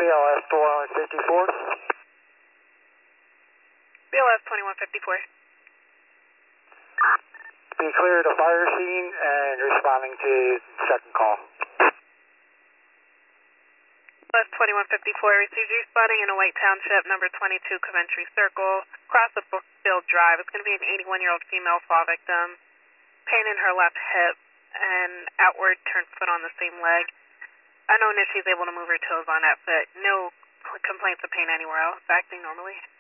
BLS 2154. BLS 2154. Be clear to fire scene and responding to second call. BLS 2154 receives you spotting in a White Township, number 22 Coventry Circle, across the Brookfield Drive. It's going to be an 81-year-old female fall victim, pain in her left hip, and outward turned foot on the same leg. Unknown if she's able to move her toes on that foot. No complaints of pain anywhere else. Acting normally.